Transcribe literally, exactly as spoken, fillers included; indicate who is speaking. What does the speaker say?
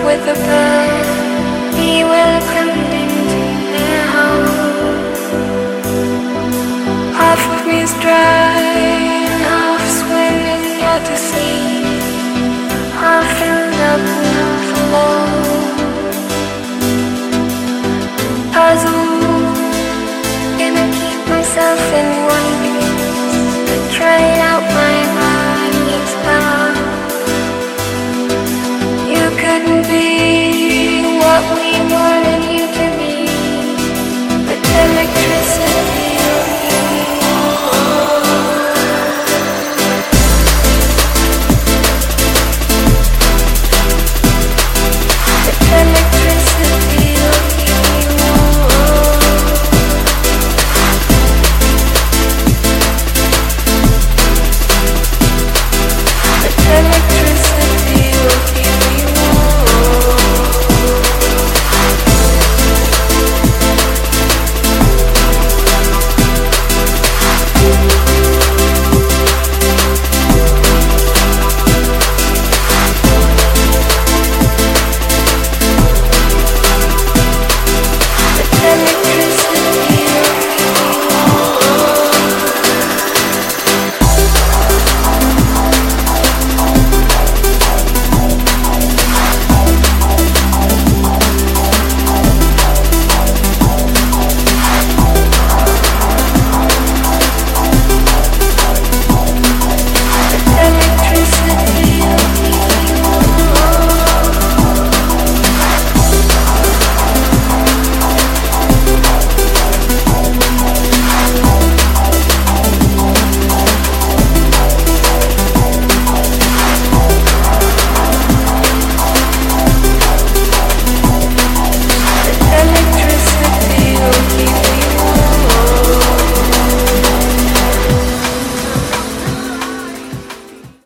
Speaker 1: with a bird, be welcomed into their home. Half of me is dry and half swimming out to sea, half filled up and half alone. Puzzled, gonna keep myself in one piece, trying out my